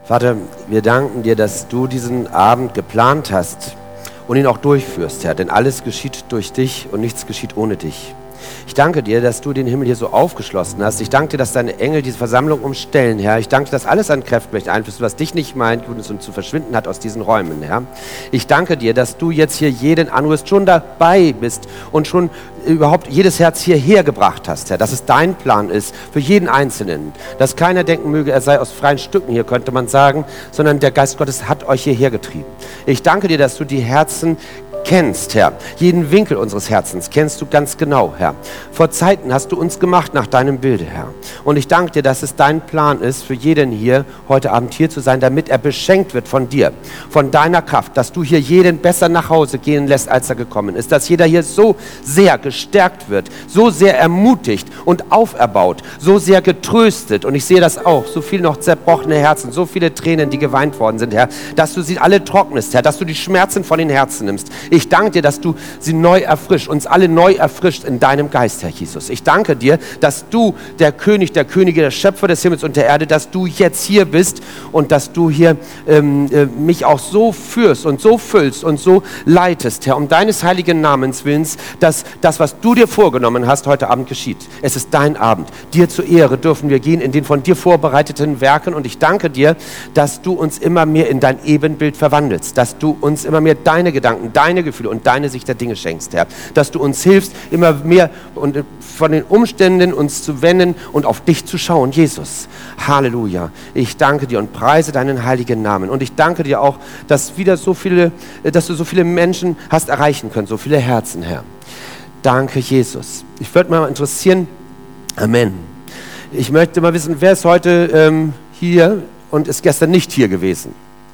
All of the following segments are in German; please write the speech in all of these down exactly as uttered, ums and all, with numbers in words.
Vater, wir danken dir, dass du diesen Abend geplant hast und ihn auch durchführst, Herr, denn alles geschieht durch dich und nichts geschieht ohne dich. Ich danke dir, dass du den Himmel hier so aufgeschlossen hast. Ich danke dir, dass deine Engel diese Versammlung umstellen, Herr. Ich danke dir, dass alles an Kräften möchte einfließen, was dich nicht meint und zu verschwinden hat aus diesen Räumen, Herr. Ich danke dir, dass du jetzt hier jeden anrufst, schon dabei bist und schon überhaupt jedes Herz hierher gebracht hast, Herr. Dass es dein Plan ist für jeden Einzelnen. Dass keiner denken möge, er sei aus freien Stücken hier, könnte man sagen, sondern der Geist Gottes hat euch hierher getrieben. Ich danke dir, dass du die Herzen kennst, Herr. Jeden Winkel unseres Herzens kennst du ganz genau, Herr. Vor Zeiten hast du uns gemacht nach deinem Bilde, Herr. Und ich danke dir, dass es dein Plan ist, für jeden hier heute Abend hier zu sein, damit er beschenkt wird von dir, von deiner Kraft, dass du hier jeden besser nach Hause gehen lässt, als er gekommen ist, dass jeder hier so sehr gestärkt wird, so sehr ermutigt und auferbaut, so sehr getröstet. Und ich sehe das auch, so viele noch zerbrochene Herzen, so viele Tränen, die geweint worden sind, Herr, dass du sie alle trocknest, Herr, dass du die Schmerzen von den Herzen nimmst. Ich danke dir, dass du sie neu erfrischt, uns alle neu erfrischt in deinem Geist, Herr Jesus. Ich danke dir, dass du, der König, der Könige, der Schöpfer des Himmels und der Erde, dass du jetzt hier bist und dass du hier ähm, äh, mich auch so führst und so füllst und so leitest, Herr, um deines heiligen Namens willens, dass das, was du dir vorgenommen hast, heute Abend geschieht. Es ist dein Abend. Dir zur Ehre dürfen wir gehen in den von dir vorbereiteten Werken und ich danke dir, dass du uns immer mehr in dein Ebenbild verwandelst, dass du uns immer mehr deine Gedanken, deine Gefühle und deine Sicht der Dinge schenkst, Herr. Dass du uns hilfst, immer mehr und von den Umständen uns zu wenden und auf dich zu schauen, Jesus. Halleluja. Ich danke dir und preise deinen heiligen Namen. Und ich danke dir auch, dass wieder so viele, dass du so viele Menschen hast erreichen können, so viele Herzen, Herr. Danke, Jesus. Ich würde mal interessieren, Amen. Ich möchte mal wissen, wer ist heute ähm, hier und ist gestern nicht hier gewesen?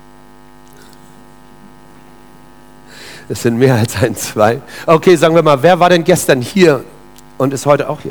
Es sind mehr als ein, zwei. Okay, sagen wir mal, wer war denn gestern hier und ist heute auch hier?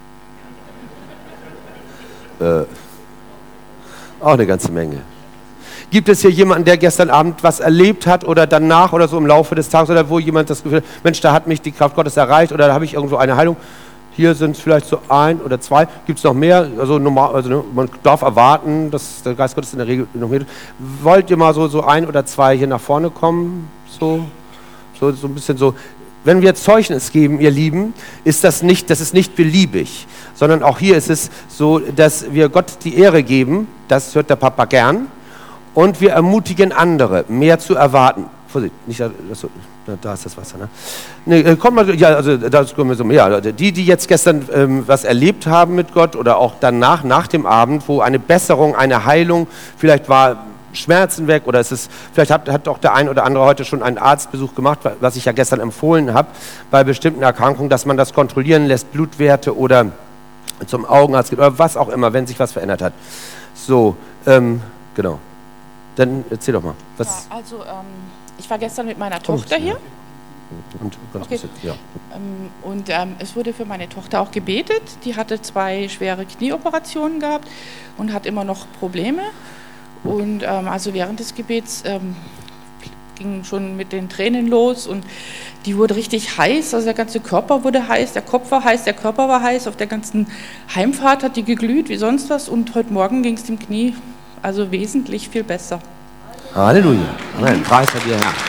Äh, auch eine ganze Menge. Gibt es hier jemanden, der gestern Abend was erlebt hat oder danach oder so im Laufe des Tages oder wo jemand das Gefühl hat, Mensch, da hat mich die Kraft Gottes erreicht oder da habe ich irgendwo eine Heilung? Hier sind es vielleicht so ein oder zwei. Gibt es noch mehr? Also, normal, also ne, man darf erwarten, dass der Geist Gottes in der Regel noch mehr tut. Wollt ihr mal so, so ein oder zwei hier nach vorne kommen? So? So, so ein bisschen so, wenn wir Zeugnis geben, ihr Lieben, ist das nicht, das ist nicht beliebig, sondern auch hier ist es so, dass wir Gott die Ehre geben, das hört der Papa gern, und wir ermutigen andere, mehr zu erwarten. Vorsicht, nicht, das, da ist das Wasser, ne? Nee, komm mal, ja, also, das kommen wir so, ja, die, die jetzt gestern ähm, was erlebt haben mit Gott oder auch danach, nach dem Abend, wo eine Besserung, eine Heilung, vielleicht war Schmerzen weg oder es ist, vielleicht hat, hat auch der ein oder andere heute schon einen Arztbesuch gemacht, was ich ja gestern empfohlen habe, bei bestimmten Erkrankungen, dass man das kontrollieren lässt, Blutwerte oder zum Augenarzt geht oder was auch immer, wenn sich was verändert hat. So, ähm, genau. Dann erzähl doch mal. Was ja, also ähm, ich war gestern mit meiner Tochter hier. Und, ganz okay. bisschen, ja. ähm, und ähm, es wurde für meine Tochter auch gebetet. Die hatte zwei schwere Knieoperationen gehabt und hat immer noch Probleme. Und ähm, also während des Gebets ähm, ging schon mit den Tränen los und die wurde richtig heiß, also der ganze Körper wurde heiß, der Kopf war heiß, der Körper war heiß, auf der ganzen Heimfahrt hat die geglüht wie sonst was und heute Morgen ging es dem Knie also wesentlich viel besser. Halleluja. Amen. Preis sei dir, Herr.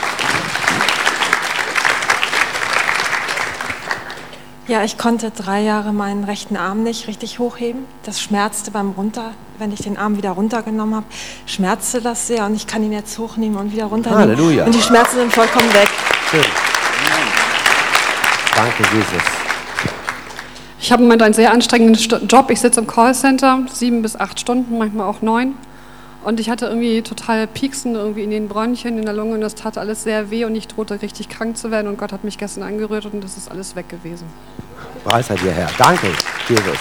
Ja, ich konnte drei Jahre meinen rechten Arm nicht richtig hochheben. Das schmerzte beim Runter, wenn ich den Arm wieder runtergenommen habe, schmerzte das sehr und ich kann ihn jetzt hochnehmen und wieder runternehmen. Halleluja. Und die Schmerzen sind vollkommen weg. Schön. Danke, Jesus. Ich habe im Moment einen sehr anstrengenden Job. Ich sitze im Callcenter, sieben bis acht Stunden, manchmal auch neun. Und ich hatte irgendwie total Pieksen irgendwie in den Bronchien, in der Lunge und das tat alles sehr weh und ich drohte richtig krank zu werden und Gott hat mich gestern angerührt und das ist alles weg gewesen. Preis sei dir, Herr. Danke, Jesus.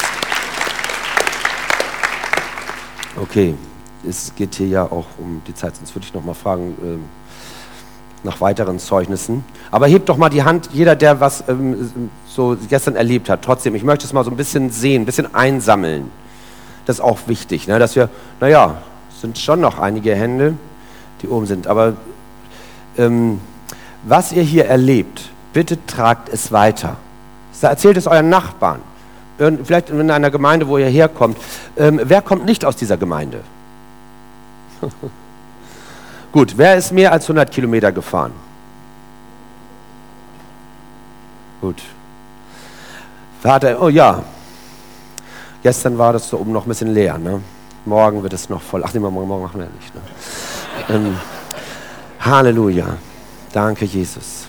Okay, es geht hier ja auch um die Zeit, sonst würde ich noch mal fragen ähm, nach weiteren Zeugnissen. Aber hebt doch mal die Hand, jeder, der was ähm, so gestern erlebt hat. Trotzdem, ich möchte es mal so ein bisschen sehen, ein bisschen einsammeln. Das ist auch wichtig, ne? Dass wir, naja, sind schon noch einige Hände, die oben sind. Aber ähm, was ihr hier erlebt, bitte tragt es weiter. Erzählt es euren Nachbarn. Vielleicht in einer Gemeinde, wo ihr herkommt. Ähm, wer kommt nicht aus dieser Gemeinde? Gut, wer ist mehr als hundert Kilometer gefahren? Gut. Vater, oh ja. Gestern war das so oben noch ein bisschen leer, ne? Morgen wird es noch voll. Ach nee, morgen, morgen machen wir nicht. Ne? ähm, Halleluja. Danke, Jesus.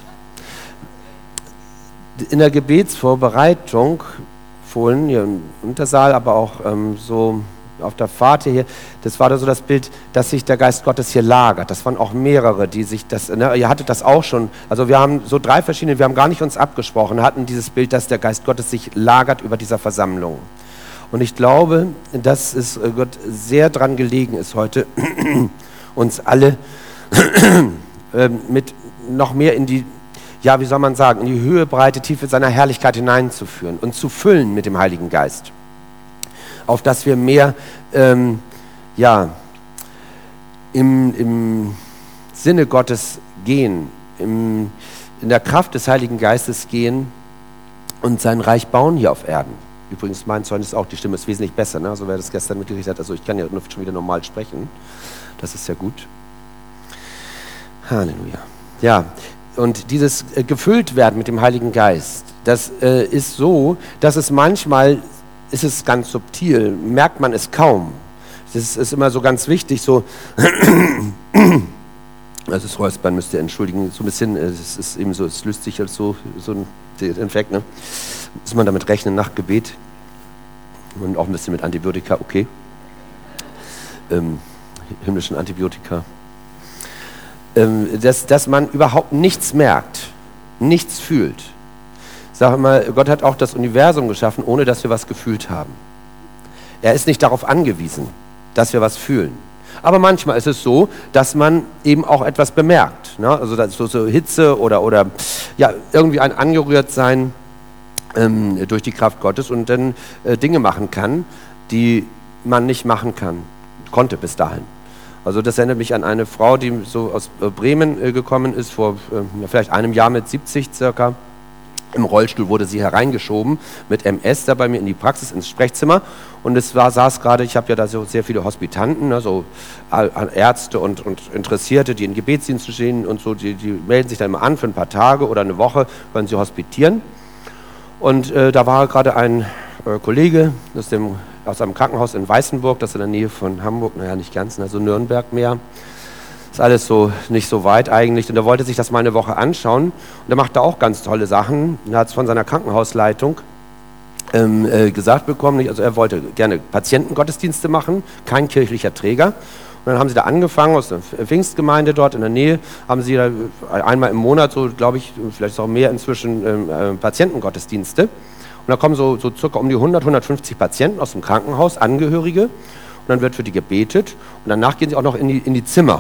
In der Gebetsvorbereitung, vorhin hier im Untersaal, aber auch ähm, so auf der Fahrt hier, das war da so das Bild, dass sich der Geist Gottes hier lagert. Das waren auch mehrere, die sich das, ne, ihr hattet das auch schon, also wir haben so drei verschiedene, wir haben gar nicht uns abgesprochen, hatten dieses Bild, dass der Geist Gottes sich lagert über dieser Versammlung. Und ich glaube, dass es Gott sehr dran gelegen ist heute, uns alle mit noch mehr in die, ja, wie soll man sagen, in die Höhe, Breite, Tiefe seiner Herrlichkeit hineinzuführen und zu füllen mit dem Heiligen Geist. Auf dass wir mehr ähm, ja, im, im Sinne Gottes gehen, im, in der Kraft des Heiligen Geistes gehen und sein Reich bauen hier auf Erden. Übrigens, mein Zeugnis auch, die Stimme ist wesentlich besser, ne? So wer das gestern mitgekriegt hat, also ich kann ja nur schon wieder normal sprechen. Das ist ja gut. Halleluja. Ja, und dieses äh, gefüllt werden mit dem Heiligen Geist, das äh, ist so, dass es manchmal, ist es ganz subtil, merkt man es kaum. Das ist immer so ganz wichtig, so, also das Räuspern müsst ihr entschuldigen, so ein bisschen, es ist eben so, es löst sich halt so, so ein Infekt, ne? Muss man damit rechnen, nach Gebet und auch ein bisschen mit Antibiotika, okay, ähm, himmlischen Antibiotika, ähm, dass, dass man überhaupt nichts merkt, nichts fühlt. Sag mal, Gott hat auch das Universum geschaffen, ohne dass wir was gefühlt haben. Er ist nicht darauf angewiesen, dass wir was fühlen. Aber manchmal ist es so, dass man eben auch etwas bemerkt. Ne? Also das so, so Hitze oder, oder ja, irgendwie ein Angerührtsein ähm, durch die Kraft Gottes und dann äh, Dinge machen kann, die man nicht machen kann, konnte bis dahin. Also das erinnert mich an eine Frau, die so aus äh, Bremen äh, gekommen ist, vor äh, vielleicht einem Jahr mit siebzig circa. Im Rollstuhl wurde sie hereingeschoben mit M S da bei mir in die Praxis, ins Sprechzimmer. Und es war, saß gerade, ich habe ja da so sehr viele Hospitanten, ne, so Ärzte und, und Interessierte, die in Gebetsdiensten stehen und so, die, die melden sich dann immer an für ein paar Tage oder eine Woche, wollen sie hospitieren. Und äh, da war gerade ein äh, Kollege aus, dem, aus einem Krankenhaus in Weißenburg, das ist in der Nähe von Hamburg, naja nicht ganz, also Nürnberg mehr. Ist alles so nicht so weit eigentlich. Und er wollte sich das mal eine Woche anschauen. Und er machte auch ganz tolle Sachen. Er hat es von seiner Krankenhausleitung ähm, äh, gesagt bekommen. Also er wollte gerne Patientengottesdienste machen, kein kirchlicher Träger. Und dann haben sie da angefangen, aus der Pfingstgemeinde dort in der Nähe, haben sie da einmal im Monat, so glaube ich, vielleicht auch mehr inzwischen, ähm, äh, Patientengottesdienste. Und da kommen so, so circa um die hundert, hundertfünfzig Patienten aus dem Krankenhaus, Angehörige. Und dann wird für die gebetet. Und danach gehen sie auch noch in die, in die Zimmer.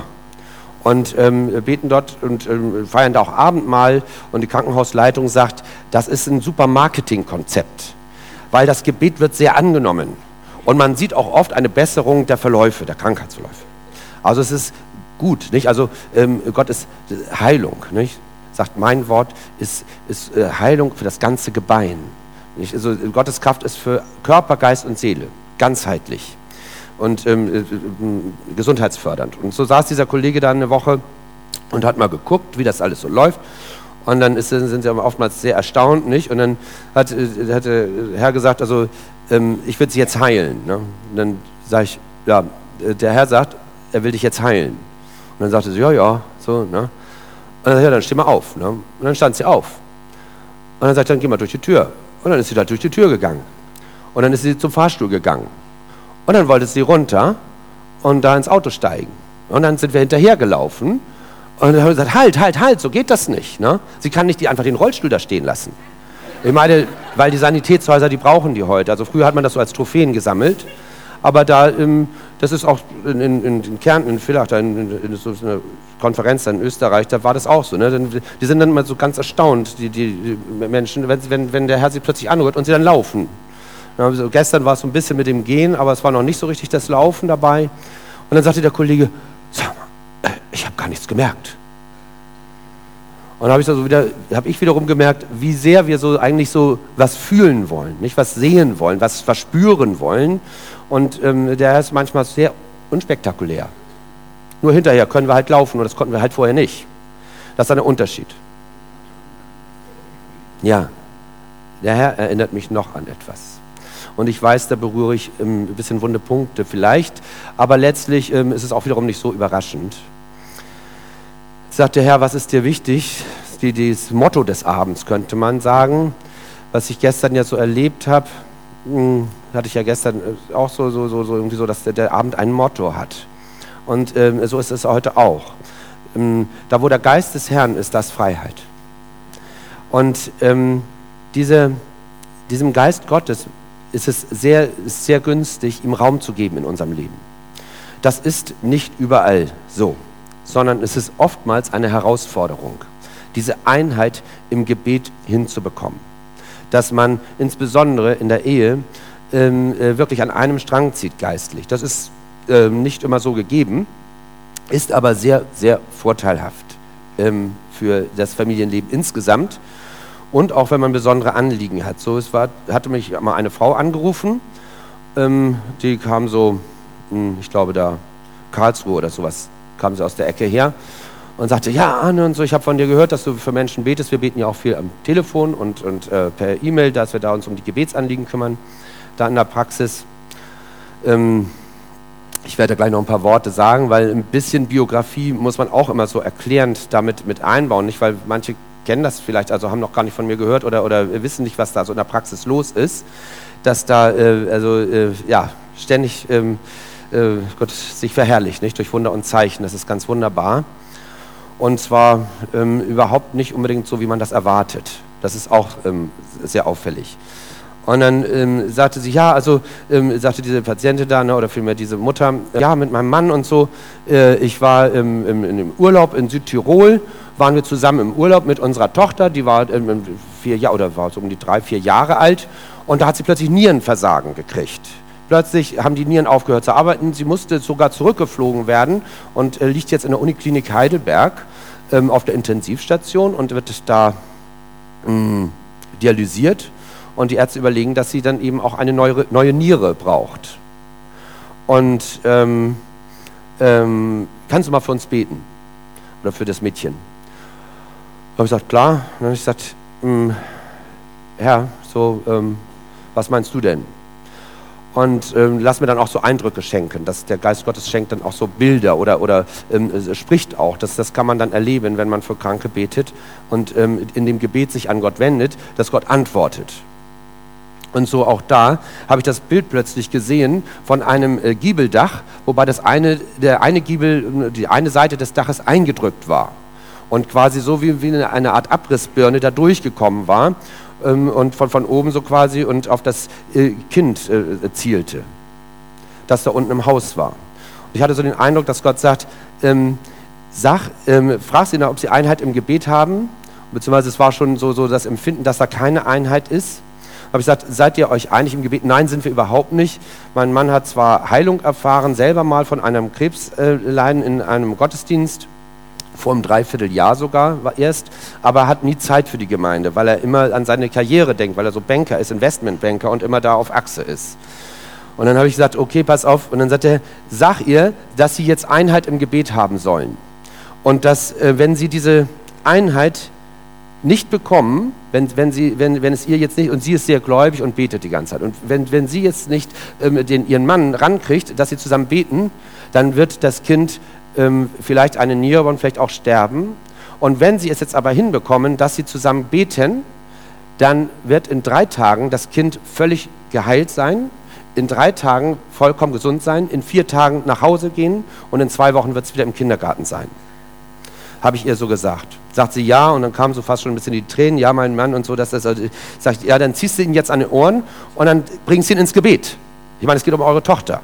Und ähm, beten dort und ähm, feiern da auch Abendmahl. Und die Krankenhausleitung sagt, das ist ein super Marketingkonzept, weil das Gebet wird sehr angenommen. Und man sieht auch oft eine Besserung der Verläufe, der Krankheitsverläufe. Also es ist gut, nicht? Also ähm, Gott ist Heilung, nicht? Sagt, mein Wort ist, ist äh, Heilung für das ganze Gebein. Nicht? Also Gottes Kraft ist für Körper, Geist und Seele, ganzheitlich. Und ähm, äh, gesundheitsfördernd. Und so saß dieser Kollege da eine Woche und hat mal geguckt, wie das alles so läuft. Und dann ist, sind sie oftmals sehr erstaunt, nicht? Und dann hat, äh, hat der Herr gesagt, also ähm, ich will sie jetzt heilen. Ne? Und dann sage ich, ja, der Herr sagt, er will dich jetzt heilen. Und dann sagte sie, ja, ja, so, ne? Und dann sagt er, ja, dann steh mal auf. Ne? Und dann stand sie auf. Und dann sagt er, dann geh mal durch die Tür. Und dann ist sie da durch die Tür gegangen. Und dann ist sie zum Fahrstuhl gegangen. Und dann wollte sie runter und da ins Auto steigen. Und dann sind wir hinterher gelaufen und dann haben wir gesagt, halt, halt, halt, so geht das nicht. Ne? Sie kann nicht die, einfach den Rollstuhl da stehen lassen. Ich meine, weil die Sanitätshäuser, die brauchen die heute. Also früher hat man das so als Trophäen gesammelt. Aber da, ähm, das ist auch in, in, in Kärnten, in Villach, da in, in, in so einer Konferenz in Österreich, da war das auch so. Ne? Die sind dann immer so ganz erstaunt, die, die, die Menschen, wenn, wenn, wenn der Herr sie plötzlich anrührt und sie dann laufen. Also gestern war es so ein bisschen mit dem Gehen, aber es war noch nicht so richtig das Laufen dabei. Und dann sagte der Kollege, sag mal, ich habe gar nichts gemerkt. Und dann habe ich, also wieder, hab ich wiederum gemerkt, wie sehr wir so eigentlich so was fühlen wollen, nicht was sehen wollen, was verspüren wollen. Und ähm, der ist manchmal sehr unspektakulär. Nur hinterher können wir halt laufen und das konnten wir halt vorher nicht. Das ist ein Unterschied. Ja, der Herr erinnert mich noch an etwas. Und ich weiß, da berühre ich ähm, ein bisschen wunde Punkte vielleicht, aber letztlich ähm, ist es auch wiederum nicht so überraschend. Sagt der Herr, was ist dir wichtig? Die, das Motto des Abends könnte man sagen, was ich gestern ja so erlebt habe, mh, hatte ich ja gestern auch so, so, so, so irgendwie so, dass der, der Abend ein Motto hat. Und ähm, so ist es heute auch. Ähm, da, wo der Geist des Herrn ist, das Freiheit. Und ähm, diese, diesem Geist Gottes ist es sehr, sehr günstig, ihm Raum zu geben in unserem Leben. Das ist nicht überall so, sondern es ist oftmals eine Herausforderung, diese Einheit im Gebet hinzubekommen. Dass man insbesondere in der Ehe ähm, äh, wirklich an einem Strang zieht geistlich. Das ist ähm, nicht immer so gegeben, ist aber sehr, sehr vorteilhaft ähm, für das Familienleben insgesamt. Und auch wenn man besondere Anliegen hat. So, es war, hatte mich mal eine Frau angerufen, ähm, die kam so, mh, ich glaube da Karlsruhe oder sowas, kam sie aus der Ecke her und sagte, ja Arne und so, ich habe von dir gehört, dass du für Menschen betest. Wir beten ja auch viel am Telefon und, und äh, per E-Mail, dass wir da uns um die Gebetsanliegen kümmern, da in der Praxis. Ähm, ich werde gleich noch ein paar Worte sagen, weil ein bisschen Biografie muss man auch immer so erklärend damit mit einbauen, nicht, weil manche kennen das vielleicht, also haben noch gar nicht von mir gehört oder, oder wissen nicht, was da so in der Praxis los ist, dass da äh, also, äh, ja, ständig ähm, äh, Gott sich verherrlicht, nicht? Durch Wunder und Zeichen, das ist ganz wunderbar. Und zwar ähm, überhaupt nicht unbedingt so, wie man das erwartet. Das ist auch ähm, sehr auffällig. Und dann ähm, sagte sie, ja, also ähm, sagte diese Patientin da, ne, oder vielmehr diese Mutter, äh, ja, mit meinem Mann und so, äh, ich war ähm, im, in dem Urlaub in Südtirol, waren wir zusammen im Urlaub mit unserer Tochter, die war ähm, vier Jahre oder war so um die drei, vier Jahre alt, und da hat sie plötzlich Nierenversagen gekriegt. Plötzlich haben die Nieren aufgehört zu arbeiten, sie musste sogar zurückgeflogen werden und äh, liegt jetzt in der Uniklinik Heidelberg ähm, auf der Intensivstation und wird da mh, dialysiert. Und die Ärzte überlegen, dass sie dann eben auch eine neue, neue Niere braucht. Und ähm, ähm, kannst du mal für uns beten? Oder für das Mädchen? Da habe ich gesagt, klar. Und dann habe ich gesagt, Herr, so, ähm, was meinst du denn? Und ähm, lass mir dann auch so Eindrücke schenken. Dass der Geist Gottes schenkt dann auch so Bilder oder, oder ähm, spricht auch. Das, das kann man dann erleben, wenn man für Kranke betet und ähm, in dem Gebet sich an Gott wendet, dass Gott antwortet. Und so auch da habe ich das Bild plötzlich gesehen von einem äh, Giebeldach, wobei das eine, der eine Giebel, die eine Seite des Daches eingedrückt war und quasi so wie, wie eine, eine Art Abrissbirne da durchgekommen war ähm, und von, von oben so quasi und auf das äh, Kind äh, zielte, das da unten im Haus war. Und ich hatte so den Eindruck, dass Gott sagt, ähm, sag, ähm, frag sie nach, ob sie Einheit im Gebet haben, beziehungsweise es war schon so, so das Empfinden, dass da keine Einheit ist. Habe ich gesagt, seid ihr euch einig im Gebet? Nein, sind wir überhaupt nicht. Mein Mann hat zwar Heilung erfahren, selber mal von einem Krebsleiden in einem Gottesdienst, vor einem Dreivierteljahr sogar war erst, aber hat nie Zeit für die Gemeinde, weil er immer an seine Karriere denkt, weil er so Banker ist, Investmentbanker und immer da auf Achse ist. Und dann habe ich gesagt, okay, pass auf. Und dann sagt er, sag ihr, dass sie jetzt Einheit im Gebet haben sollen. Und dass, äh, wenn sie diese Einheit nicht bekommen, wenn, wenn, sie, wenn, wenn es ihr jetzt nicht, und sie ist sehr gläubig und betet die ganze Zeit, und wenn, wenn sie jetzt nicht ähm, den, ihren Mann rankriegt, dass sie zusammen beten, dann wird das Kind ähm, vielleicht eine Niere und vielleicht auch sterben. Und wenn sie es jetzt aber hinbekommen, dass sie zusammen beten, dann wird in drei Tagen das Kind völlig geheilt sein, in drei Tagen vollkommen gesund sein, in vier Tagen nach Hause gehen und in zwei Wochen wird es wieder im Kindergarten sein. Habe ich ihr so gesagt. Sagt sie ja, und dann kamen so fast schon ein bisschen die Tränen, ja, mein Mann und so, dass das, also, sagt, ja, dann ziehst du ihn jetzt an den Ohren und dann bringst du ihn ins Gebet. Ich meine, es geht um eure Tochter.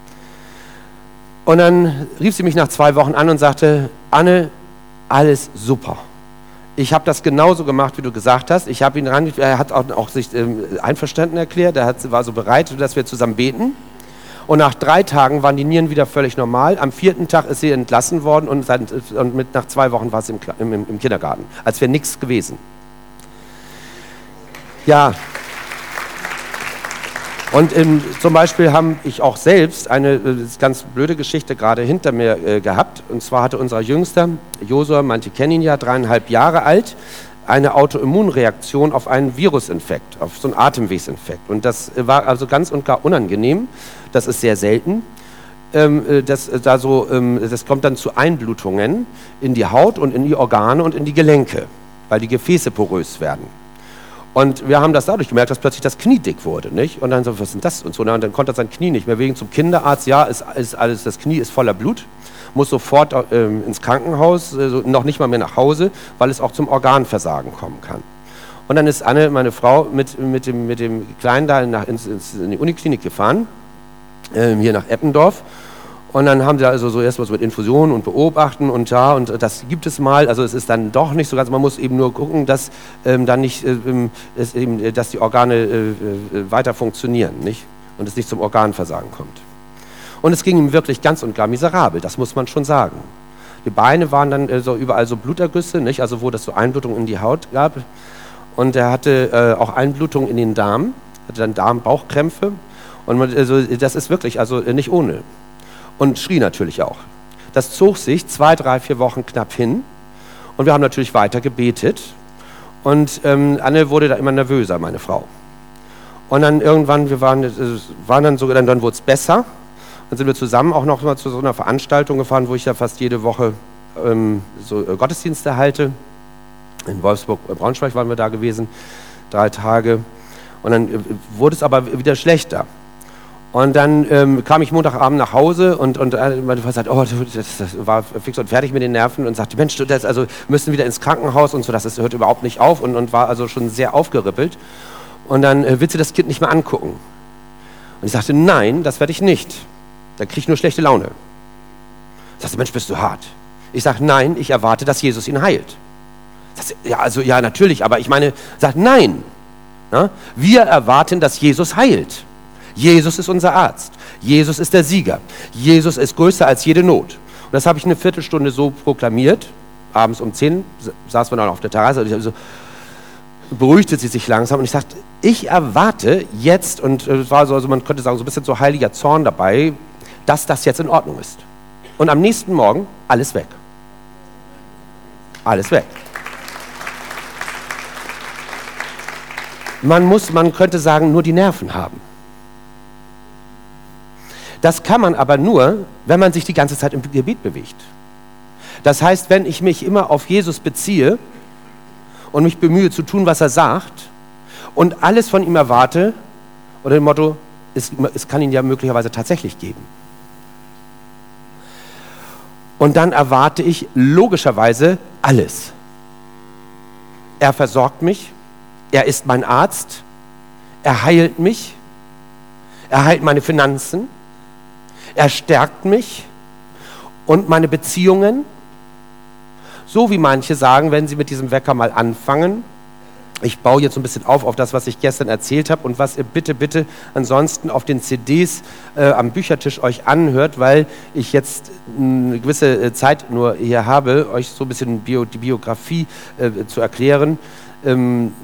Und dann rief sie mich nach zwei Wochen an und sagte, Anne, alles super. Ich habe das genauso gemacht, wie du gesagt hast. Ich habe ihn ran, er hat auch, auch sich ähm, einverstanden erklärt, er hat, war so bereit, dass wir zusammen beten. Und nach drei Tagen waren die Nieren wieder völlig normal. Am vierten Tag ist sie entlassen worden und, seit, und mit, nach zwei Wochen war sie im, im, im Kindergarten. Als wäre nichts gewesen. Ja. Und ähm, zum Beispiel habe ich auch selbst eine äh, ganz blöde Geschichte gerade hinter mir äh, gehabt. Und zwar hatte unser Jüngster, Josua, manche kennen ihn ja, dreieinhalb Jahre alt, eine Autoimmunreaktion auf einen Virusinfekt, auf so einen Atemwegsinfekt. Und das war also ganz und gar unangenehm. Das ist sehr selten. Ähm, das, da so, ähm, das kommt dann zu Einblutungen in die Haut und in die Organe und in die Gelenke, weil die Gefäße porös werden. Und wir haben das dadurch gemerkt, dass plötzlich das Knie dick wurde, nicht? Und dann so, was ist denn das? Und so, und dann konnte er sein Knie nicht mehr wegen zum Kinderarzt. Ja, ist, ist alles, das Knie ist voller Blut, muss sofort ähm, ins Krankenhaus, äh, noch nicht mal mehr nach Hause, weil es auch zum Organversagen kommen kann. Und dann ist Anne, meine Frau, mit, mit, dem, mit dem Kleinen da nach, ins, ins, in die Uniklinik gefahren, äh, hier nach Eppendorf. Und dann haben sie also so erstmal so mit Infusionen und beobachten und ja, und das gibt es mal. Also es ist dann doch nicht so ganz, man muss eben nur gucken, dass ähm, dann nicht, ähm, es eben, dass die Organe äh, äh, weiter funktionieren, nicht? Und es nicht zum Organversagen kommt. Und es ging ihm wirklich ganz und gar miserabel, das muss man schon sagen. Die Beine waren dann äh, so überall so Blutergüsse, nicht? Also wo das so Einblutungen in die Haut gab. Und er hatte äh, auch Einblutungen in den Darm, hatte dann Darm-Bauchkrämpfe. Und man, also, das ist wirklich also nicht ohne. Und schrie natürlich auch. Das zog sich zwei, drei, vier Wochen knapp hin. Und wir haben natürlich weiter gebetet. Und ähm, Anne wurde da immer nervöser, meine Frau. Und dann irgendwann, wir waren, äh, waren dann so, dann, dann wurde es besser. Dann sind wir zusammen auch noch mal zu so einer Veranstaltung gefahren, wo ich ja fast jede Woche ähm, so äh, Gottesdienste halte. In Wolfsburg, äh, Braunschweig waren wir da gewesen, drei Tage. Und dann äh, wurde es aber wieder schlechter. Und dann ähm, kam ich Montagabend nach Hause und, und äh, meine Frau sagt, oh, das, das war fix und fertig mit den Nerven und sagte, Mensch, du, das, also müssen wieder ins Krankenhaus und so, das ist, hört überhaupt nicht auf und, und war also schon sehr aufgerippelt. Und dann äh, willst du das Kind nicht mehr angucken. Und ich sagte, nein, das werde ich nicht. Da kriege ich nur schlechte Laune. Ich sagte, Mensch, bist du hart. Ich sage, nein, ich erwarte, dass Jesus ihn heilt. Das, ja, also ja, natürlich, aber ich meine, sagt nein. Na? Wir erwarten, dass Jesus heilt. Jesus ist unser Arzt. Jesus ist der Sieger. Jesus ist größer als jede Not. Und das habe ich eine Viertelstunde so proklamiert. Abends um zehn saß man dann auf der Terrasse und ich so, beruhigte sie sich langsam und ich sagte, ich erwarte jetzt, und es war so, also man könnte sagen, so ein bisschen so heiliger Zorn dabei, dass das jetzt in Ordnung ist. Und am nächsten Morgen alles weg. Alles weg. Man muss, man könnte sagen, nur die Nerven haben. Das kann man aber nur, wenn man sich die ganze Zeit im Gebet bewegt. Das heißt, wenn ich mich immer auf Jesus beziehe und mich bemühe zu tun, was er sagt und alles von ihm erwarte, unter dem Motto, es, es kann ihn ja möglicherweise tatsächlich geben. Und dann erwarte ich logischerweise alles. Er versorgt mich, er ist mein Arzt, er heilt mich, er heilt meine Finanzen, er stärkt mich und meine Beziehungen. So wie manche sagen, wenn sie mit diesem Wecker mal anfangen, ich baue jetzt so ein bisschen auf auf das, was ich gestern erzählt habe und was ihr bitte, bitte ansonsten auf den C Ds äh, am Büchertisch euch anhört, weil ich jetzt eine gewisse äh, Zeit nur hier habe, euch so ein bisschen Bio, die Biografie äh, zu erklären. Ähm,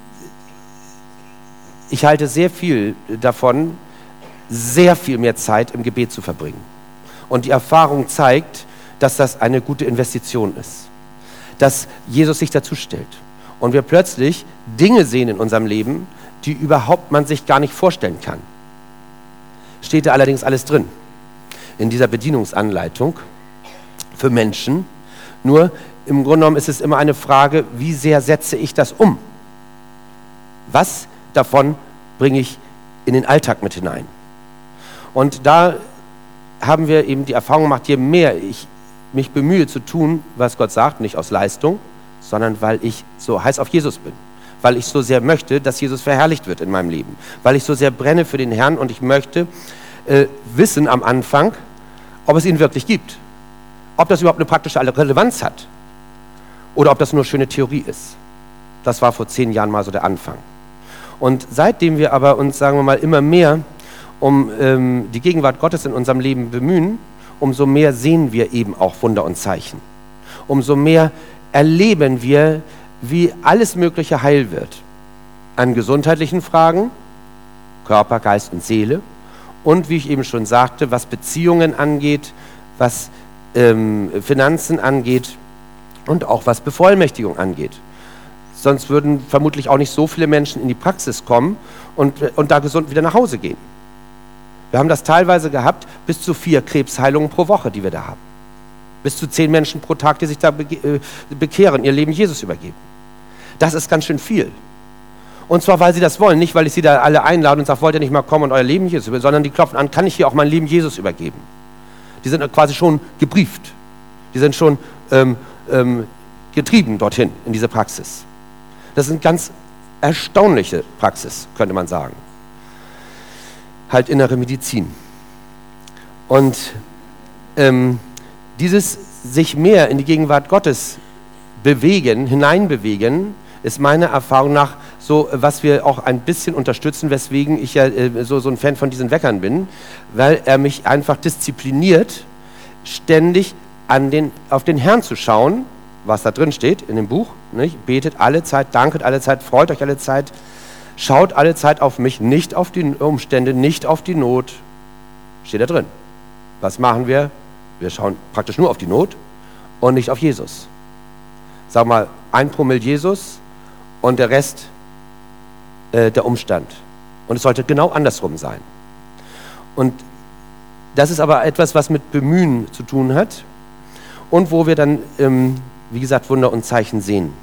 ich halte sehr viel davon, sehr viel mehr Zeit im Gebet zu verbringen. Und die Erfahrung zeigt, dass das eine gute Investition ist. Dass Jesus sich dazu stellt. Und wir plötzlich Dinge sehen in unserem Leben, die überhaupt man sich gar nicht vorstellen kann. Steht da allerdings alles drin. In dieser Bedienungsanleitung für Menschen. Nur im Grunde genommen ist es immer eine Frage, wie sehr setze ich das um? Was davon bringe ich in den Alltag mit hinein? Und da haben wir eben die Erfahrung gemacht, je mehr ich mich bemühe zu tun, was Gott sagt, nicht aus Leistung, sondern weil ich so heiß auf Jesus bin. Weil ich so sehr möchte, dass Jesus verherrlicht wird in meinem Leben. Weil ich so sehr brenne für den Herrn und ich möchte äh, wissen am Anfang, ob es ihn wirklich gibt. Ob das überhaupt eine praktische Relevanz hat. Oder ob das nur schöne Theorie ist. Das war vor zehn Jahren mal so der Anfang. Und seitdem wir aber uns, sagen wir mal, immer mehr um ähm, die Gegenwart Gottes in unserem Leben bemühen, umso mehr sehen wir eben auch Wunder und Zeichen. Umso mehr erleben wir, wie alles Mögliche heil wird. An gesundheitlichen Fragen, Körper, Geist und Seele. Und wie ich eben schon sagte, was Beziehungen angeht, was ähm, Finanzen angeht und auch was Bevollmächtigung angeht. Sonst würden vermutlich auch nicht so viele Menschen in die Praxis kommen und, und da gesund wieder nach Hause gehen. Wir haben das teilweise gehabt, bis zu vier Krebsheilungen pro Woche, die wir da haben. Bis zu zehn Menschen pro Tag, die sich da bekehren, ihr Leben Jesus übergeben. Das ist ganz schön viel. Und zwar, weil sie das wollen, nicht weil ich sie da alle einlade und sage, wollt ihr nicht mal kommen und euer Leben Jesus übergeben, sondern die klopfen an, kann ich hier auch mein Leben Jesus übergeben? Die sind quasi schon gebrieft. Die sind schon ähm, ähm, getrieben dorthin, in diese Praxis. Das ist eine ganz erstaunliche Praxis, könnte man sagen. Halt innere Medizin. Und ähm, dieses sich mehr in die Gegenwart Gottes bewegen, hineinbewegen, ist meiner Erfahrung nach so, was wir auch ein bisschen unterstützen, weswegen ich ja äh, so, so ein Fan von diesen Weckern bin, weil er mich einfach diszipliniert, ständig an den, auf den Herrn zu schauen, was da drin steht in dem Buch, nicht? Betet alle Zeit, danket alle Zeit, freut euch alle Zeit, schaut alle Zeit auf mich, nicht auf die Umstände, nicht auf die Not, steht da drin. Was machen wir? Wir schauen praktisch nur auf die Not und nicht auf Jesus. Sag mal, ein Promille Jesus und der Rest äh, der Umstand. Und es sollte genau andersrum sein. Und das ist aber etwas, was mit Bemühen zu tun hat und wo wir dann, ähm, wie gesagt, Wunder und Zeichen sehen.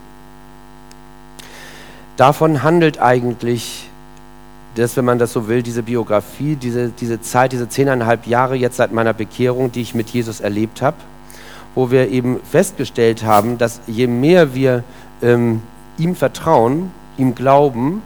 Davon handelt eigentlich das, wenn man das so will, diese Biografie, diese, diese Zeit, diese zehneinhalb Jahre jetzt seit meiner Bekehrung, die ich mit Jesus erlebt habe, wo wir eben festgestellt haben, dass je mehr wir ähm, ihm vertrauen, ihm glauben,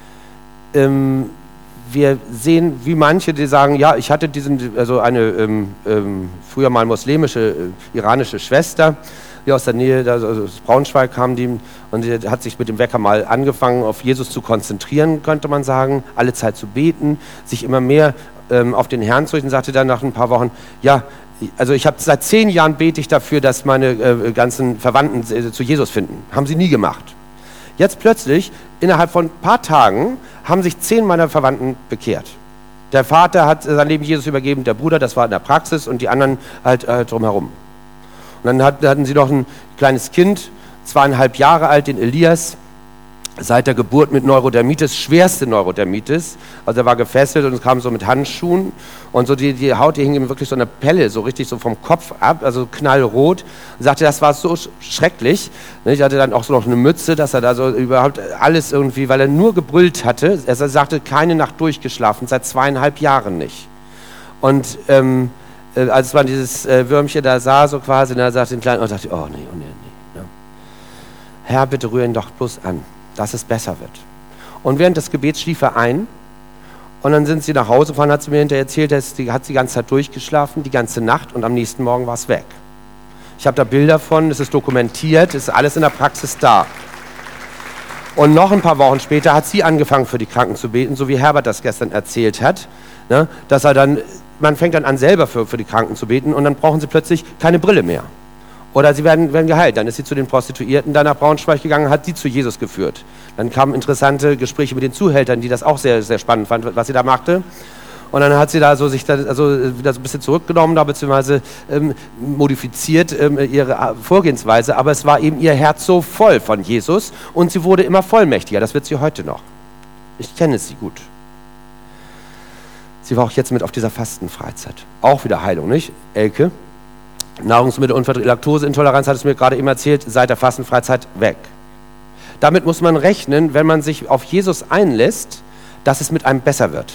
ähm, wir sehen, wie manche, die sagen, ja, ich hatte diesen, also eine ähm, ähm, früher mal muslimische, äh, iranische Schwester, die aus der Nähe, also aus Braunschweig kam die, und die hat sich mit dem Wecker mal angefangen, auf Jesus zu konzentrieren, könnte man sagen, alle Zeit zu beten, sich immer mehr ähm, auf den Herrn zu richten, sagte dann nach ein paar Wochen, ja, also ich habe seit zehn Jahren bete ich dafür, dass meine äh, ganzen Verwandten äh, zu Jesus finden. Haben sie nie gemacht. Jetzt plötzlich, innerhalb von ein paar Tagen, haben sich zehn meiner Verwandten bekehrt. Der Vater hat sein Leben Jesus übergeben, der Bruder, das war in der Praxis, und die anderen halt äh, drumherum. Und dann hat, hatten sie noch ein kleines Kind, zweieinhalb Jahre alt, den Elias, seit der Geburt mit Neurodermitis, schwerste Neurodermitis. Also er war gefesselt und es kam so mit Handschuhen und so die, die Haut, die hing ihm wirklich so eine Pelle, so richtig so vom Kopf ab, also knallrot. Und sagte, das war so schrecklich. Ich hatte dann auch so noch eine Mütze, dass er da so überhaupt alles irgendwie, weil er nur gebrüllt hatte. Er sagte, keine Nacht durchgeschlafen, seit zweieinhalb Jahren nicht. Und ähm, als man dieses äh, Würmchen da sah, so quasi, da sagte den Kleinen, und dachte, oh nee, oh nee, nee. Ne? Herr, bitte rühr ihn doch bloß an, dass es besser wird. Und während des Gebets schlief er ein und dann sind sie nach Hause gefahren, hat sie mir hinterher erzählt, dass die, hat sie die ganze Zeit durchgeschlafen, die ganze Nacht, und am nächsten Morgen war es weg. Ich habe da Bilder von, es ist dokumentiert, es ist alles in der Praxis da. Und noch ein paar Wochen später hat sie angefangen, für die Kranken zu beten, so wie Herbert das gestern erzählt hat, ne, dass er dann, man fängt dann an, selber für, für die Kranken zu beten, und dann brauchen sie plötzlich keine Brille mehr. Oder sie werden, werden geheilt. Dann ist sie zu den Prostituierten da nach Braunschweig gegangen, hat sie zu Jesus geführt. Dann kamen interessante Gespräche mit den Zuhältern, die das auch sehr, sehr spannend fanden, was sie da machte. Und dann hat sie da so sich da, also wieder so ein bisschen zurückgenommen, da, beziehungsweise ähm, modifiziert ähm, ihre Vorgehensweise. Aber es war eben ihr Herz so voll von Jesus, und sie wurde immer vollmächtiger. Das wird sie heute noch. Ich kenne sie gut. Sie war auch jetzt mit auf dieser Fastenfreizeit. Auch wieder Heilung, nicht, Elke? Nahrungsmittelunverträglichkeit, Laktoseintoleranz, hat es mir gerade eben erzählt, seit der Fastenfreizeit weg. Damit muss man rechnen, wenn man sich auf Jesus einlässt, dass es mit einem besser wird.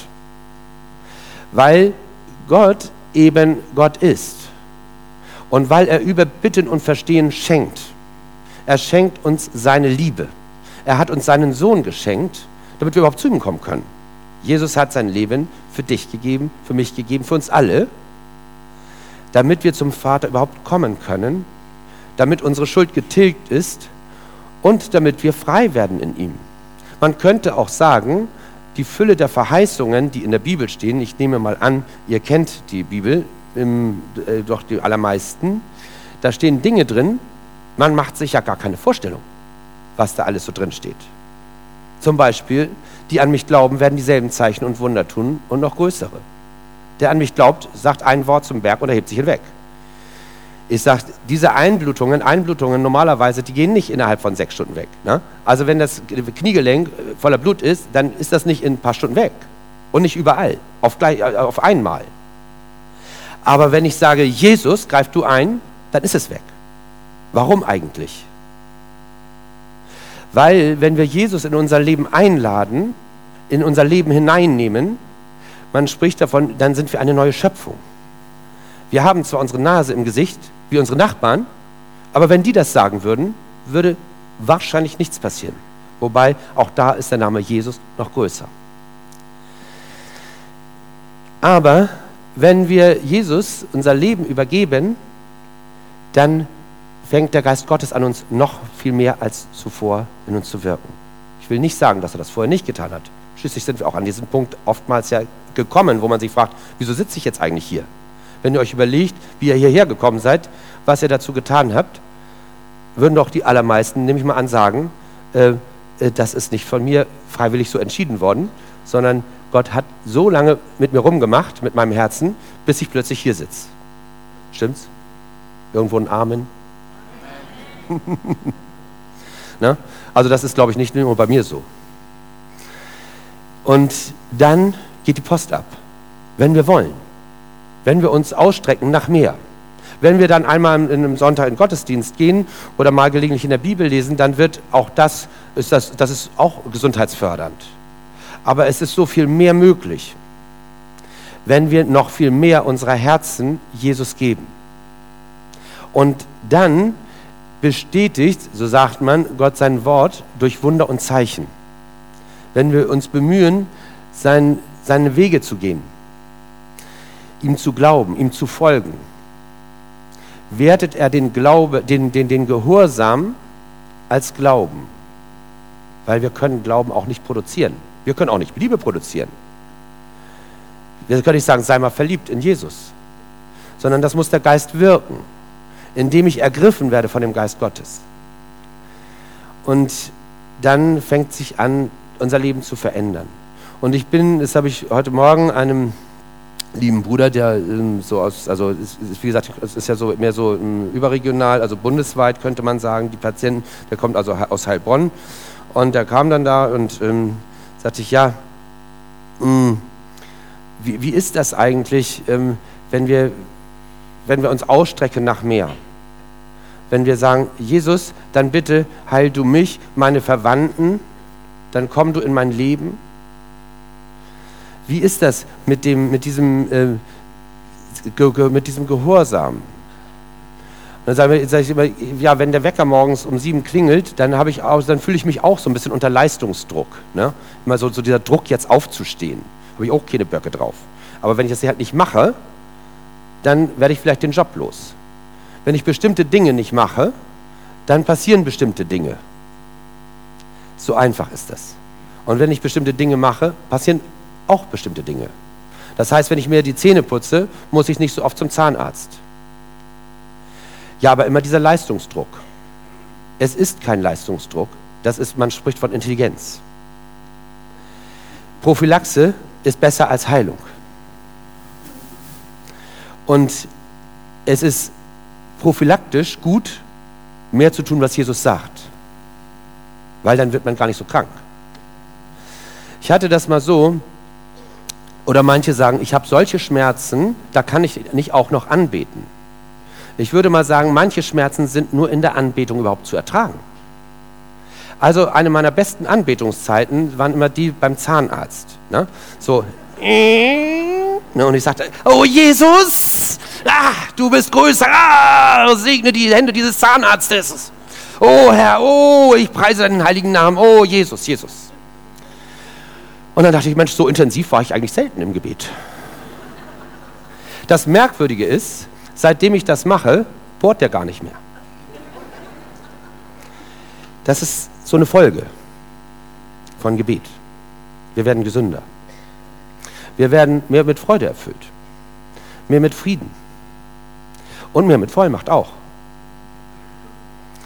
Weil Gott eben Gott ist. Und weil er über Bitten und Verstehen schenkt. Er schenkt uns seine Liebe. Er hat uns seinen Sohn geschenkt, damit wir überhaupt zu ihm kommen können. Jesus hat sein Leben für dich gegeben, für mich gegeben, für uns alle, damit wir zum Vater überhaupt kommen können, damit unsere Schuld getilgt ist und damit wir frei werden in ihm. Man könnte auch sagen, die Fülle der Verheißungen, die in der Bibel stehen, ich nehme mal an, ihr kennt die Bibel, im, äh, doch die allermeisten, da stehen Dinge drin, man macht sich ja gar keine Vorstellung, was da alles so drin steht. Zum Beispiel, die an mich glauben, werden dieselben Zeichen und Wunder tun und noch größere. Der an mich glaubt, sagt ein Wort zum Berg und erhebt sich hinweg. Ich sage, diese Einblutungen, Einblutungen normalerweise, die gehen nicht innerhalb von sechs Stunden weg. Ne? Also wenn das Kniegelenk voller Blut ist, dann ist das nicht in ein paar Stunden weg. Und nicht überall, auf, gleich, auf einmal. Aber wenn ich sage, Jesus, greif du ein, dann ist es weg. Warum eigentlich? Weil, wenn wir Jesus in unser Leben einladen, in unser Leben hineinnehmen, man spricht davon, dann sind wir eine neue Schöpfung. Wir haben zwar unsere Nase im Gesicht, wie unsere Nachbarn, aber wenn die das sagen würden, würde wahrscheinlich nichts passieren. Wobei, auch da ist der Name Jesus noch größer. Aber wenn wir Jesus unser Leben übergeben, dann fängt der Geist Gottes an, uns noch viel mehr als zuvor in uns zu wirken. Ich will nicht sagen, dass er das vorher nicht getan hat. Schließlich sind wir auch an diesem Punkt oftmals ja gekommen, wo man sich fragt, wieso sitze ich jetzt eigentlich hier? Wenn ihr euch überlegt, wie ihr hierher gekommen seid, was ihr dazu getan habt, würden doch die allermeisten, nehme ich mal an, sagen, äh, äh, das ist nicht von mir freiwillig so entschieden worden, sondern Gott hat so lange mit mir rumgemacht, mit meinem Herzen, bis ich plötzlich hier sitze. Stimmt's? Irgendwo ein Amen? Na? Also das ist, glaube ich, nicht nur bei mir so. Und dann geht die Post ab, wenn wir wollen. Wenn wir uns ausstrecken nach mehr. Wenn wir dann einmal in einem Sonntag in den Gottesdienst gehen oder mal gelegentlich in der Bibel lesen, dann wird auch das, ist das, das ist auch gesundheitsfördernd. Aber es ist so viel mehr möglich, wenn wir noch viel mehr unserer Herzen Jesus geben. Und dann bestätigt, so sagt man, Gott sein Wort durch Wunder und Zeichen. Wenn wir uns bemühen, sein, seine Wege zu gehen, ihm zu glauben, ihm zu folgen, wertet er den, Glaube, den, den, den Gehorsam als Glauben. Weil wir können Glauben auch nicht produzieren. Wir können auch nicht Liebe produzieren. Wir können nicht sagen, sei mal verliebt in Jesus. Sondern das muss der Geist wirken, indem ich ergriffen werde von dem Geist Gottes. Und dann fängt sich an, unser Leben zu verändern. Und ich bin, das habe ich heute Morgen einem lieben Bruder, der ähm, so aus, also ist, ist, wie gesagt, es ist ja so mehr so ähm, überregional, also bundesweit könnte man sagen, die Patienten, der kommt also aus Heilbronn und der kam dann da und ähm, sagte ich, ja, mh, wie, wie ist das eigentlich, ähm, wenn wir, wenn wir uns ausstrecken nach mehr? Wenn wir sagen, Jesus, dann bitte heil du mich, meine Verwandten, dann komm du in mein Leben. Wie ist das mit, dem, mit, diesem, äh, ge, ge, mit diesem Gehorsam? Und dann sage ich, sag ich immer, ja, wenn der Wecker morgens um sieben klingelt, dann, habe ich auch, dann fühle ich mich auch so ein bisschen unter Leistungsdruck. Ne? Immer so, so dieser Druck, jetzt aufzustehen. Habe ich auch keine Böcke drauf. Aber wenn ich das halt nicht mache, dann werde ich vielleicht den Job los. Wenn ich bestimmte Dinge nicht mache, dann passieren bestimmte Dinge. So einfach ist das. Und wenn ich bestimmte Dinge mache, passieren auch bestimmte Dinge. Das heißt, wenn ich mir die Zähne putze, muss ich nicht so oft zum Zahnarzt. Ja, aber immer dieser Leistungsdruck. Es ist kein Leistungsdruck, das ist, man spricht von Intelligenz. Prophylaxe ist besser als Heilung. Und es ist prophylaktisch gut, mehr zu tun, was Jesus sagt. Weil dann wird man gar nicht so krank. Ich hatte das mal so, oder manche sagen, ich habe solche Schmerzen, da kann ich nicht auch noch anbeten. Ich würde mal sagen, manche Schmerzen sind nur in der Anbetung überhaupt zu ertragen. Also eine meiner besten Anbetungszeiten waren immer die beim Zahnarzt. Ne? So, und ich sagte, oh Jesus, ah, du bist größer, ah, segne die Hände dieses Zahnarztes. Oh Herr, oh, ich preise deinen heiligen Namen, oh Jesus, Jesus. Und dann dachte ich, Mensch, so intensiv war ich eigentlich selten im Gebet. Das Merkwürdige ist, seitdem ich das mache, bohrt der gar nicht mehr. Das ist so eine Folge von Gebet. Wir werden gesünder. Wir werden mehr mit Freude erfüllt. Mehr mit Frieden. Und mehr mit Vollmacht auch.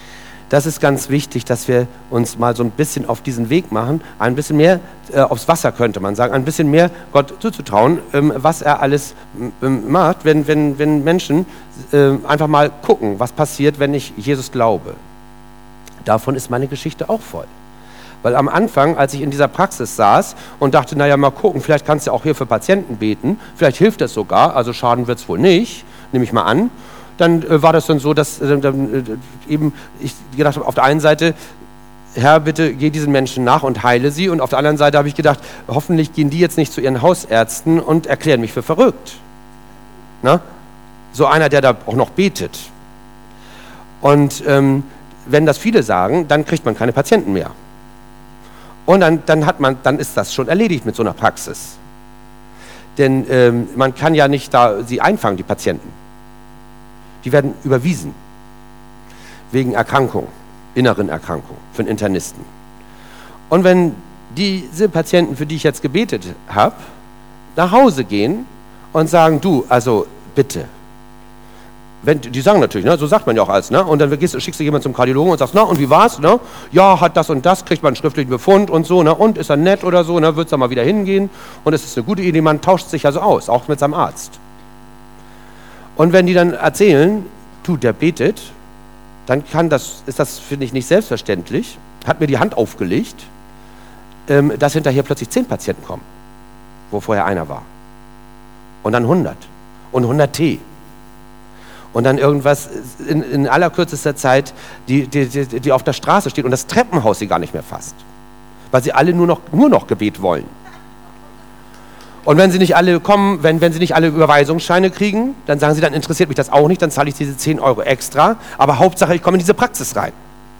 das ist ganz wichtig, dass wir uns mal so ein bisschen auf diesen Weg machen, ein bisschen mehr äh, aufs Wasser, könnte man sagen, ein bisschen mehr Gott zuzutrauen, ähm, was er alles ähm, macht, wenn, wenn, wenn Menschen äh, einfach mal gucken, was passiert, wenn ich Jesus glaube. Davon ist meine Geschichte auch voll. Weil am Anfang, als ich in dieser Praxis saß und dachte, naja, mal gucken, vielleicht kannst du auch hier für Patienten beten, vielleicht hilft das sogar, also schaden wird es wohl nicht, nehme ich mal an, dann äh, war das dann so, dass äh, dann, äh, eben ich gedacht habe, auf der einen Seite, Herr, bitte geh diesen Menschen nach und heile sie, und auf der anderen Seite habe ich gedacht, hoffentlich gehen die jetzt nicht zu ihren Hausärzten und erklären mich für verrückt. Na? So einer, der da auch noch betet. Und ähm, wenn das viele sagen, dann kriegt man keine Patienten mehr. Und dann, dann, hat man, dann ist das schon erledigt mit so einer Praxis. Denn ähm, man kann ja nicht da sie einfangen, die Patienten. Die werden überwiesen. Wegen Erkrankung, inneren Erkrankung, für einen Internisten. Und wenn diese Patienten, für die ich jetzt gebetet habe, nach Hause gehen und sagen, du, also bitte, Wenn, die sagen natürlich, ne, so sagt man ja auch alles, ne? Und dann gehst, schickst du jemanden zum Kardiologen und sagst, na, und wie war's, ne? Ja, hat das und das, kriegt man einen schriftlichen Befund und so, ne? Und ist er nett oder so, ne? Wird's da mal wieder hingehen? Und es ist eine gute Idee, man tauscht sich also aus, auch mit seinem Arzt. Und wenn die dann erzählen, du, der betet, dann kann das, ist das, finde ich, nicht selbstverständlich, hat mir die Hand aufgelegt, ähm, dass hinterher plötzlich zehn Patienten kommen, wo vorher einer war. Und dann hundert. Und hundert T. Und dann irgendwas in, in allerkürzester Zeit, die, die, die, die auf der Straße steht und das Treppenhaus sie gar nicht mehr fasst. Weil sie alle nur noch, nur noch Gebet wollen. Und wenn sie nicht alle kommen, wenn, wenn sie nicht alle Überweisungsscheine kriegen, dann sagen sie, dann interessiert mich das auch nicht, dann zahle ich diese zehn Euro extra, aber Hauptsache, ich komme in diese Praxis rein.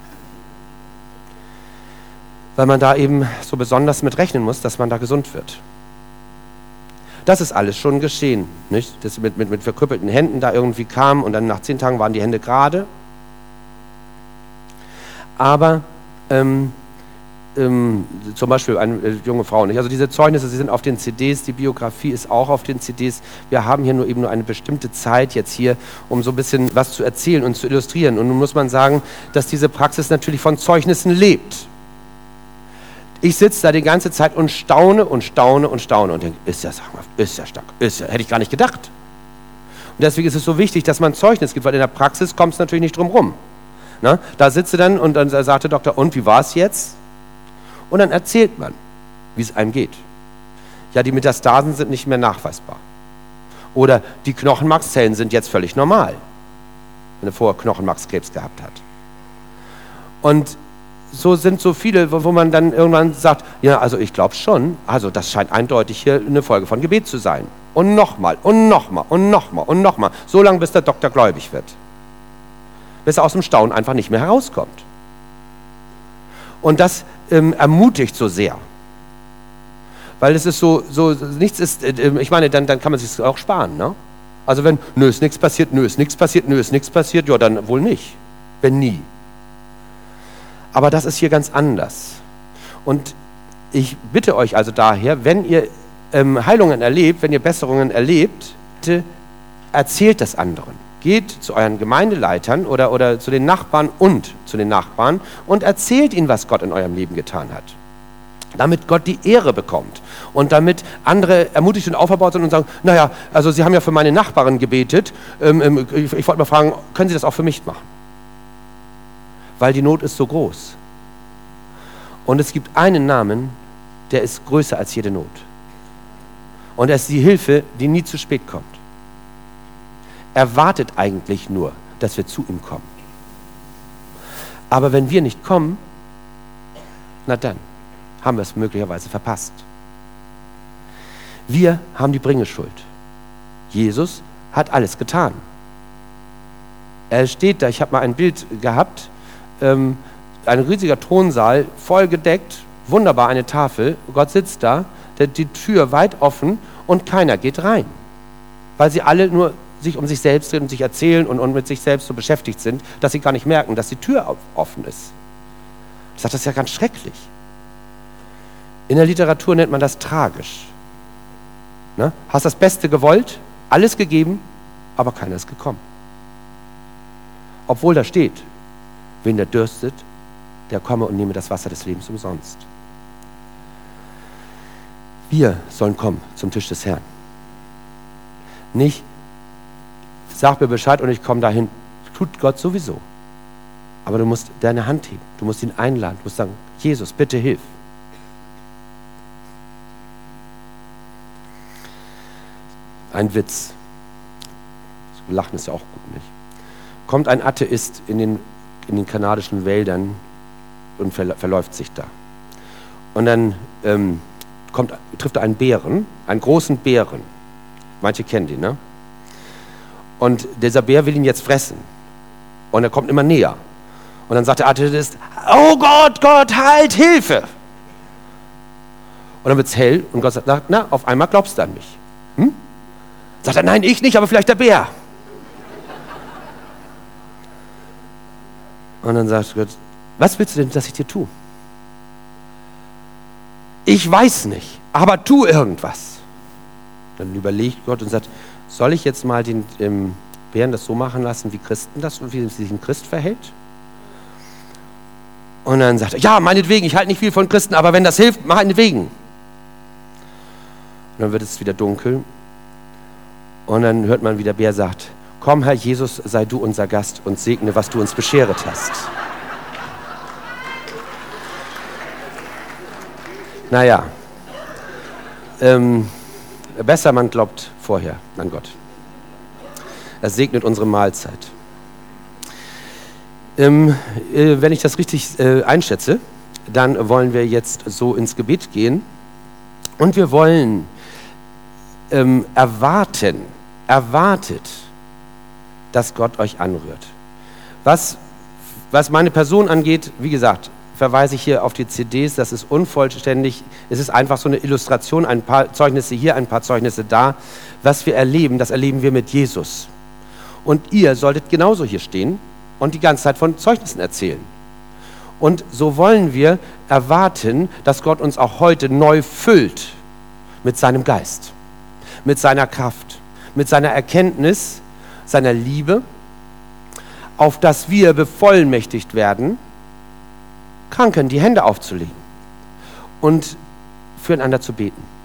Weil man da eben so besonders mit rechnen muss, dass man da gesund wird. Das ist alles schon geschehen, nicht? Dass mit, mit, mit verkrüppelten Händen da irgendwie kam und dann nach zehn Tagen waren die Hände gerade. Aber ähm, ähm, zum Beispiel eine äh, junge Frau, nicht? Also diese Zeugnisse, sie sind auf den C Ds, die Biografie ist auch auf den C Ds. Wir haben hier nur eben nur eine bestimmte Zeit jetzt hier, um so ein bisschen was zu erzählen und zu illustrieren. Und nun muss man sagen, dass diese Praxis natürlich von Zeugnissen lebt. Ich sitze da die ganze Zeit und staune und staune und staune und denke, ist ja sagenhaft, ist ja stark, ist ja, hätte ich gar nicht gedacht. Und deswegen ist es so wichtig, dass man Zeugnis gibt, weil in der Praxis kommt es natürlich nicht drum rum. Na, da sitze dann und dann sagt der Doktor, und wie war es jetzt? Und dann erzählt man, wie es einem geht. Ja, die Metastasen sind nicht mehr nachweisbar. Oder die Knochenmarkszellen sind jetzt völlig normal, wenn er vorher Knochenmarkskrebs gehabt hat. Und so sind so viele, wo man dann irgendwann sagt, ja, also ich glaube schon, also das scheint eindeutig hier eine Folge von Gebet zu sein. Und nochmal, und nochmal, und nochmal, und nochmal. So lange, bis der Doktor gläubig wird. Bis er aus dem Staunen einfach nicht mehr herauskommt. Und das ähm, ermutigt so sehr. Weil es ist so, so nichts ist, äh, ich meine, dann, dann kann man sich auch sparen, ne? Also wenn, nö, ist nichts passiert, nö, ist nichts passiert, nö, ist nichts passiert, ja, dann wohl nicht. Wenn nie. Aber das ist hier ganz anders. Und ich bitte euch also daher, wenn ihr ähm, Heilungen erlebt, wenn ihr Besserungen erlebt, bitte erzählt das anderen. Geht zu euren Gemeindeleitern oder, oder zu den Nachbarn und zu den Nachbarn und erzählt ihnen, was Gott in eurem Leben getan hat. Damit Gott die Ehre bekommt und damit andere ermutigt und aufgebaut sind und sagen, naja, also Sie haben ja für meine Nachbarin gebetet, ähm, ich, ich wollte mal fragen, können Sie das auch für mich machen? Weil die Not ist so groß. Und es gibt einen Namen, der ist größer als jede Not. Und er ist die Hilfe, die nie zu spät kommt. Er wartet eigentlich nur, dass wir zu ihm kommen. Aber wenn wir nicht kommen, na dann haben wir es möglicherweise verpasst. Wir haben die Bringeschuld. Jesus hat alles getan. Er steht da, ich habe mal ein Bild gehabt, ähm, ein riesiger Thronsaal, voll gedeckt, wunderbar eine Tafel, Gott sitzt da, der, die Tür weit offen und keiner geht rein. Weil sie alle nur sich um sich selbst drehen und sich erzählen und, und mit sich selbst so beschäftigt sind, dass sie gar nicht merken, dass die Tür offen ist. Ich sage, das ist ja ganz schrecklich. In der Literatur nennt man das tragisch. Ne? Hast das Beste gewollt, alles gegeben, aber keiner ist gekommen. Obwohl da steht, wen der dürstet, der komme und nehme das Wasser des Lebens umsonst. Wir sollen kommen zum Tisch des Herrn. Nicht, sag mir Bescheid und ich komme dahin. Tut Gott sowieso. Aber du musst deine Hand heben. Du musst ihn einladen. Du musst sagen, Jesus, bitte hilf. Ein Witz. Lachen ist ja auch gut, nicht? Kommt ein Atheist in den, in den kanadischen Wäldern und verla- verläuft sich da. Und dann ähm, kommt, trifft er einen Bären, einen großen Bären. Manche kennen den, ne? Und dieser Bär will ihn jetzt fressen. Und er kommt immer näher. Und dann sagt der Atheist, oh Gott, Gott, halt, Hilfe! Und dann wird es hell und Gott sagt, na, auf einmal glaubst du an mich. Hm? Sagt er, nein, ich nicht, aber vielleicht der Bär. Und dann sagt Gott, was willst du denn, dass ich dir tue? Ich weiß nicht, aber tu irgendwas. Dann überlegt Gott und sagt, soll ich jetzt mal den ähm, Bären das so machen lassen, wie Christen das und wie sich ein Christ verhält? Und dann sagt er, ja, meinetwegen, ich halte nicht viel von Christen, aber wenn das hilft, meinetwegen. Und dann wird es wieder dunkel. Und dann hört man, wie der Bär sagt, komm, Herr Jesus, sei du unser Gast und segne, was du uns bescheret hast. Naja, ähm, besser man glaubt vorher an Gott. Er segnet unsere Mahlzeit. Ähm, äh, wenn ich das richtig äh, einschätze, dann wollen wir jetzt so ins Gebet gehen und wir wollen ähm, erwarten, erwartet, dass Gott euch anrührt. Was, was meine Person angeht, wie gesagt, verweise ich hier auf die C Ds, das ist unvollständig, es ist einfach so eine Illustration, ein paar Zeugnisse hier, ein paar Zeugnisse da. Was wir erleben, das erleben wir mit Jesus. Und ihr solltet genauso hier stehen und die ganze Zeit von Zeugnissen erzählen. Und so wollen wir erwarten, dass Gott uns auch heute neu füllt mit seinem Geist, mit seiner Kraft, mit seiner Erkenntnis, seiner Liebe, auf dass wir bevollmächtigt werden, Kranken die Hände aufzulegen und füreinander zu beten.